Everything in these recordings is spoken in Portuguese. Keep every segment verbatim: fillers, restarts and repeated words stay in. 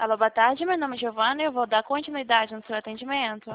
Alô, boa tarde. Meu nome é Giovana e eu vou dar continuidade no seu atendimento.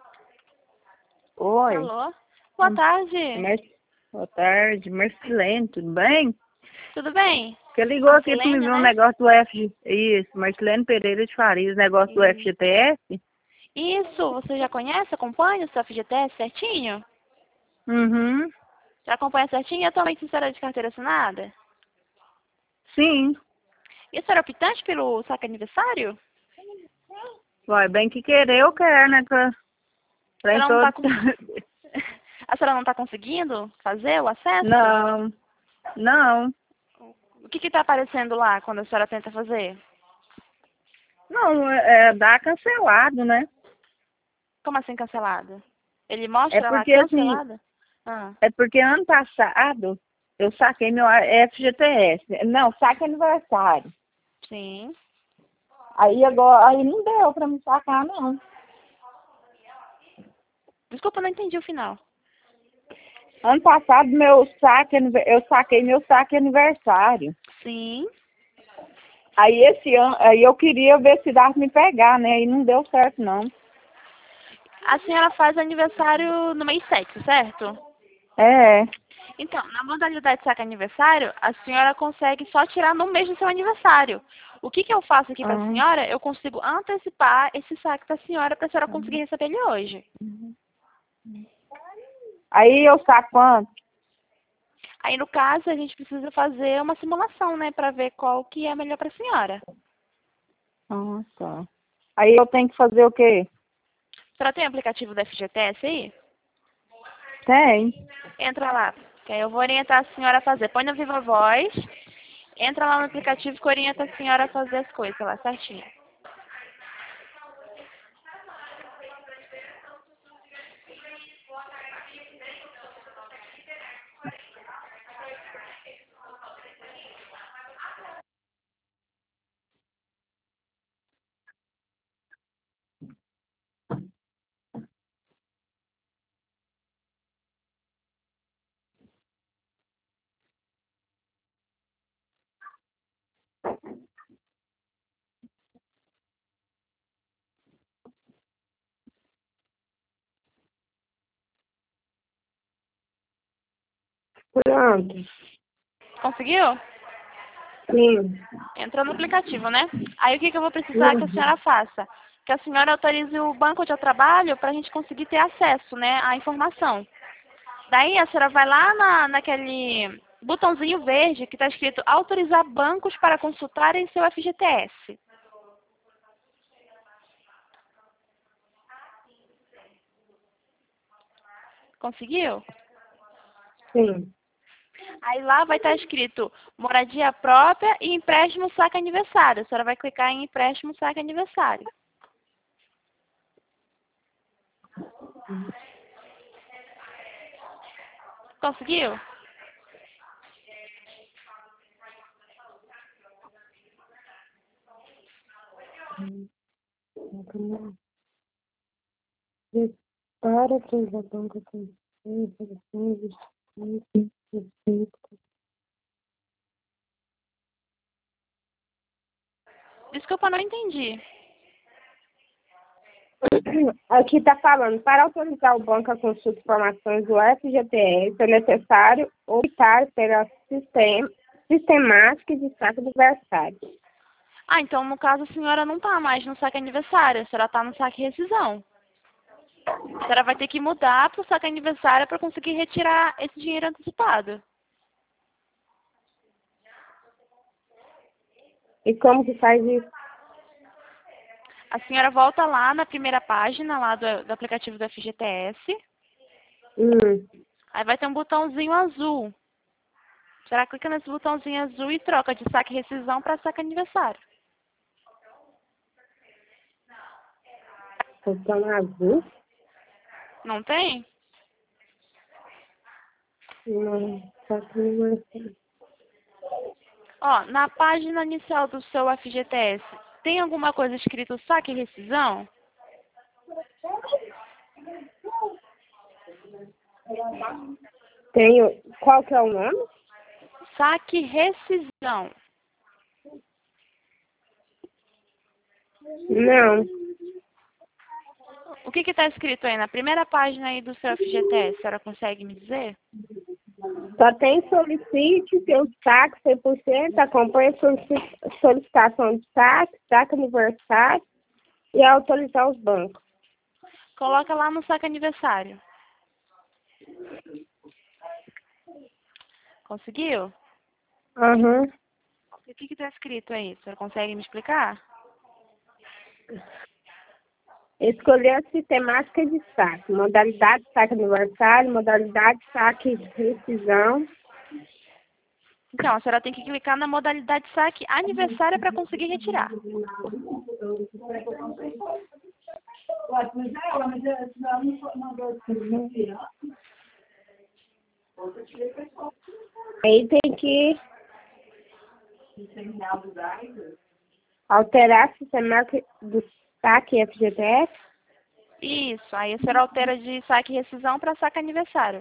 Oi. Alô? Boa Hum, tarde. Mar... Boa tarde, Marcelene, tudo bem? Tudo bem? Você ligou aqui para me Marcelene, ver um né? negócio do F G... Isso, Marcelene Pereira de Farias, negócio do E- F G T S? Isso, você já conhece, acompanha o seu F G T S certinho? Uhum, Já acompanha certinho e atualmente a senhora é de carteira assinada? sim. E a senhora é optante pelo saque aniversário? Vai, bem que querer eu quero, né? Pra, A pra em senhora não tá todos... com... A senhora não está conseguindo fazer o acesso? Não, não. O que que tá aparecendo lá quando a senhora tenta fazer? Não, é, é dá cancelado, né? Como assim cancelado? Ele É mostra lá porque assim, cancelado? Ah, é porque ano passado eu saquei meu F G T S. Não, saque aniversário. sim. Aí agora, aí não deu pra me sacar, não. Desculpa, não entendi o final. Ano passado, meu saque, eu saquei meu saque aniversário. Sim. Aí esse ano, aí eu queria ver se dava pra me pegar, né? E não deu certo, não. A senhora faz aniversário no mês sete, certo? É, Então, na modalidade saque aniversário, a senhora consegue só tirar no mês do seu aniversário. O que que eu faço aqui para a ah, senhora? Eu consigo antecipar esse saque da senhora para a senhora conseguir receber ele hoje. aí eu saco quanto? Aí, no caso, a gente precisa fazer uma simulação, né, para ver qual que é melhor para a senhora. Ah, tá. Aí eu tenho que fazer o quê? A senhora tem o aplicativo da F G T S aí? Tem. Entra lá, que aí eu vou orientar a senhora a fazer. Põe no Viva Voz, entra lá no aplicativo que orienta a senhora a fazer as coisas lá, certinho. Pronto. Conseguiu? Sim. Entrou no aplicativo, né? Aí o que, que eu vou precisar que a Uhum. senhora faça? Que a senhora autorize o banco de trabalho para a gente conseguir ter acesso, né, à informação. Daí a senhora vai lá na, naquele botãozinho verde que está escrito autorizar bancos para consultarem seu F G T S. Conseguiu? Sim. Aí lá vai estar escrito moradia própria e empréstimo saque aniversário. A senhora vai clicar em empréstimo saque aniversário. Conseguiu? Para transação com Desculpa, não entendi. Aqui está falando, para autorizar o banco a consulta de informações do F G T S, é necessário optar pela sistema, sistemática de saque adversário. Ah, então no caso a senhora não está mais no saque aniversário, a senhora está no saque rescisão. A senhora vai ter que mudar para o saque aniversário para conseguir retirar esse dinheiro antecipado. E como que faz isso? A senhora volta lá na primeira página lá do, do aplicativo do F G T S. Hum, Aí vai ter um botãozinho azul. A senhora clica nesse botãozinho azul e troca de saque rescisão para saque aniversário. botão azul? Não tem? Não, só que não é. Ó, na página inicial do seu F G T S, tem alguma coisa escrito saque rescisão? Tenho, qual que é o nome? Saque rescisão. Não. O que que está escrito aí na primeira página aí do seu F G T S? A senhora consegue me dizer? Só tem solicite seu destaque cem por cento, acompanha a solici- solicitação de destaque, destaque aniversário e autorizar os bancos. Coloca lá no saque aniversário. Conseguiu? Aham. O que que está escrito aí? A senhora consegue me explicar? Escolher a sistemática de saque, modalidade de saque aniversário, modalidade de saque de rescisão. Então, a senhora tem que clicar na modalidade de saque aniversário para conseguir retirar. Aí tem que alterar a sistemática do saque F G T S. Isso, aí a senhora altera de saque e rescisão para saque aniversário.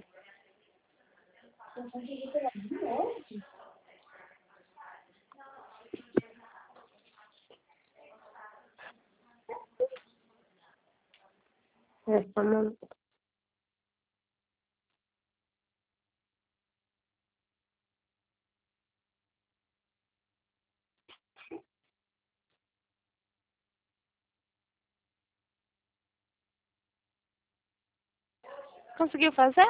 É, só um momento. Conseguiu fazer?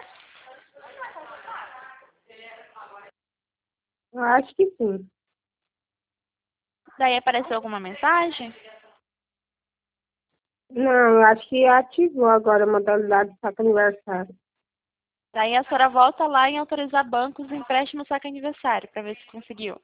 Eu acho que sim. Daí apareceu alguma mensagem? Não, eu acho que ativou agora a modalidade de saque aniversário. Daí a senhora volta lá em autorizar bancos e empréstimo saque aniversário para ver se conseguiu.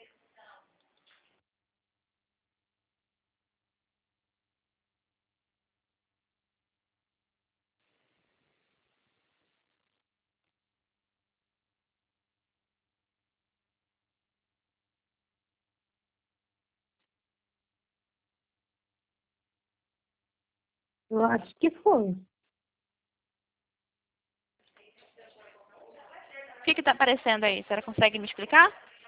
Eu acho que foi. O que que está aparecendo aí? A senhora consegue me explicar?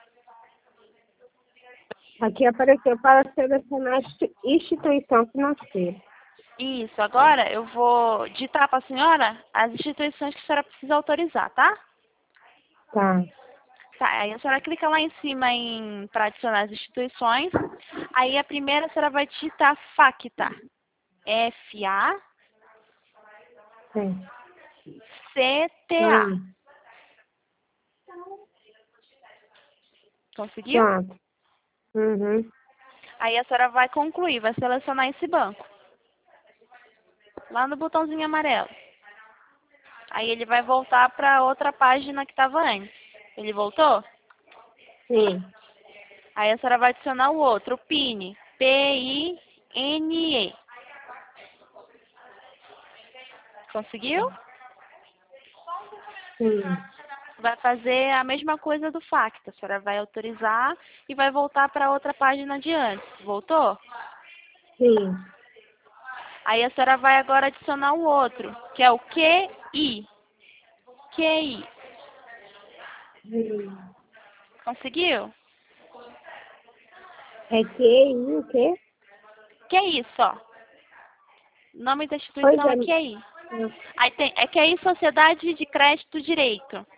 Aqui apareceu para selecionar insti- instituição financeira. Isso, agora eu vou digitar para a senhora as instituições que a senhora precisa autorizar, tá? Tá. Tá, aí a senhora clica lá em cima em para adicionar as instituições. Aí a primeira a senhora vai digitar FACTA. F A Sim. C T A. Hum, Conseguiu? pronto. Uhum. Aí a senhora vai concluir, vai selecionar esse banco. Lá no botãozinho amarelo. Aí ele vai voltar para outra página que estava antes. Ele voltou? Sim. Aí a senhora vai adicionar o outro, o PIN. P I N E. Conseguiu? Sim. Vai fazer a mesma coisa do FACTA. A senhora vai autorizar e vai voltar para outra página de antes. Voltou? Sim. Aí a senhora vai agora adicionar o outro, que é o Q I. Q I. Hum. Conseguiu? É Q I o quê? Q I só. O nome da Pois instituição é. é Q I. Aí tem, é Q I Sociedade de Crédito Direito.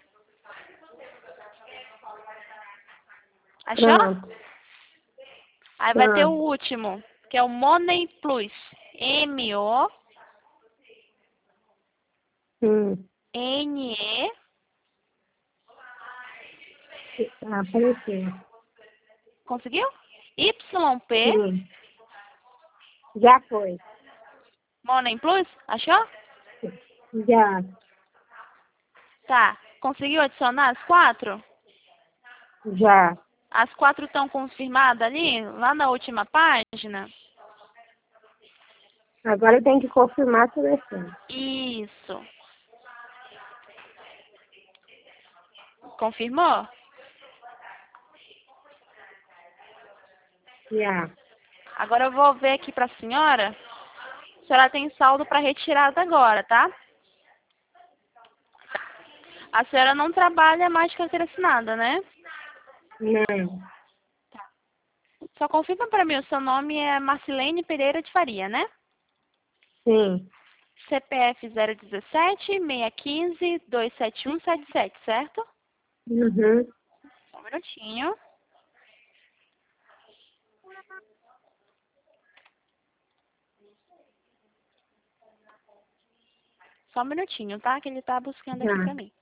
Achou? Pronto. Aí vai ter o Pronto. último, que é o Money Plus. M O Hum. N E. Apareceu. Conseguiu? Y P. Sim. Já foi. Money Plus. Achou? Já. Tá. Conseguiu adicionar as quatro? Já. As quatro estão confirmadas ali, lá na última página? Agora eu tenho que confirmar a seleção. Isso. Confirmou? Já. Agora eu vou ver aqui para a senhora se a senhora tem saldo para retirada agora, tá? A senhora não trabalha mais de carteira assinada, né? Não. Só confirma para mim, o seu nome é Marcilene Pereira de Faria, né? Sim. C P F zero um sete, seis um cinco, dois sete um sete sete, certo? Uhum. Só um minutinho. Só um minutinho, tá? Que ele tá buscando aqui Tá. pra mim.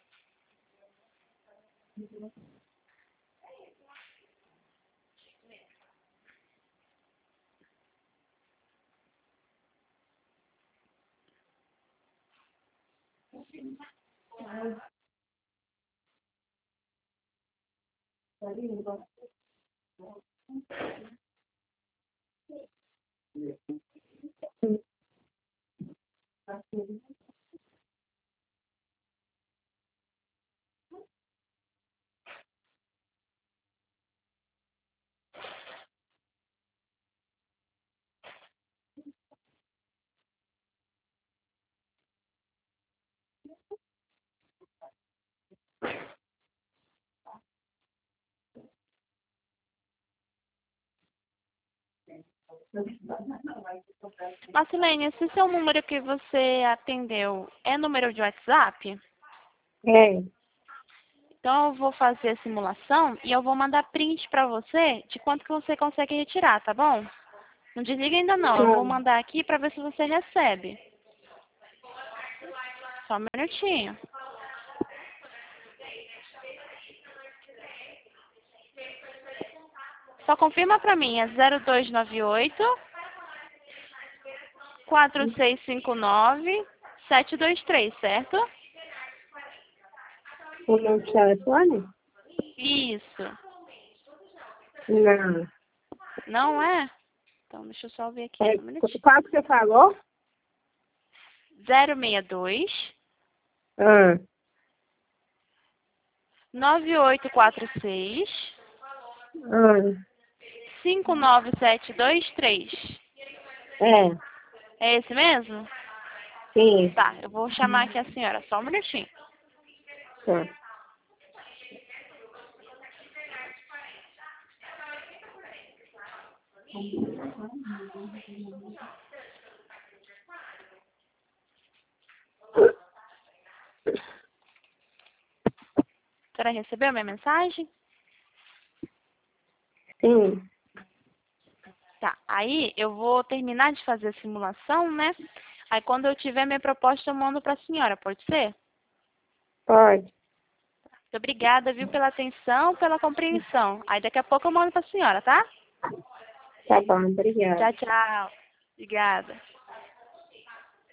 Marcilene, esse seu número que você atendeu é número de WhatsApp? É. Então eu vou fazer a simulação e eu vou mandar print pra você de quanto que você consegue retirar, tá bom? Não desliga ainda não, eu vou Tá. mandar aqui pra ver se você recebe. Só um minutinho. Só confirma pra mim, é zero dois nove oito, quatro seis cinco nove, sete dois três, certo? O meu telefone? Isso. Não. Não é? Então deixa eu só ver aqui, É, só um minutinho. qual que você falou? zero seis dois, Ah. nove oito quatro seis, Ah. cinco nove sete dois três. É. É esse mesmo? Sim. Tá, eu vou chamar aqui a senhora, só um minutinho. Tá. A senhora recebeu a minha mensagem? Sim. Tá, aí eu vou terminar de fazer a simulação, né? Aí quando eu tiver minha proposta eu mando pra senhora, pode ser? Pode. Muito obrigada, viu, pela atenção, pela compreensão. Aí daqui a pouco eu mando pra senhora, tá? Tá bom, obrigada. Tchau, tchau. Obrigada.